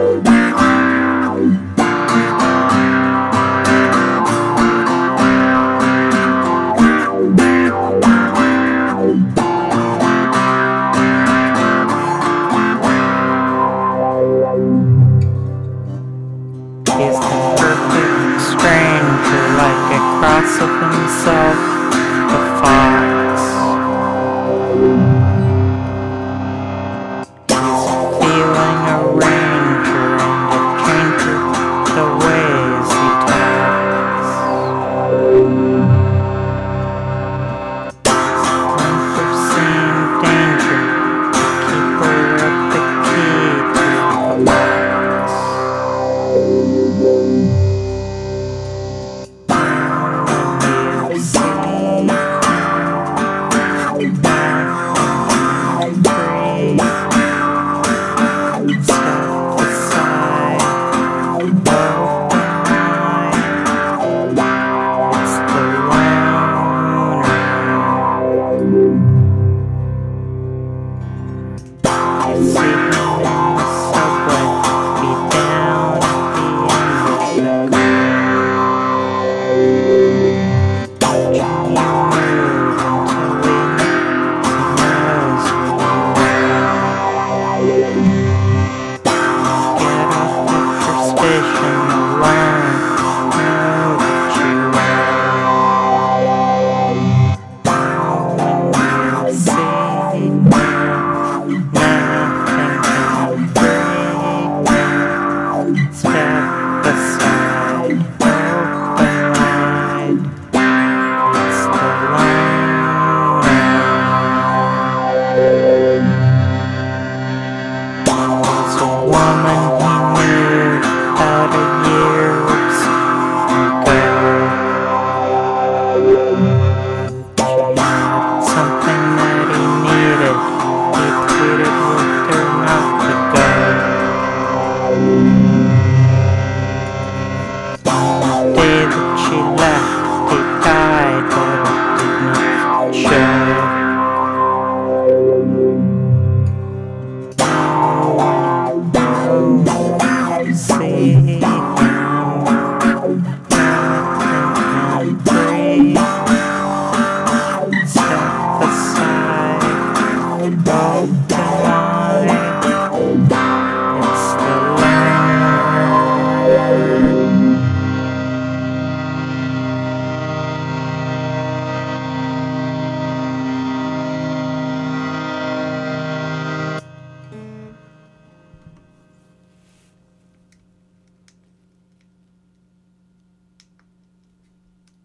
He's the perfect stranger, like a cross of himself, the fox. He's feeling a ranger and a changer, the ways he talks. Unforeseen danger, the keeper of the key to the locks. Woman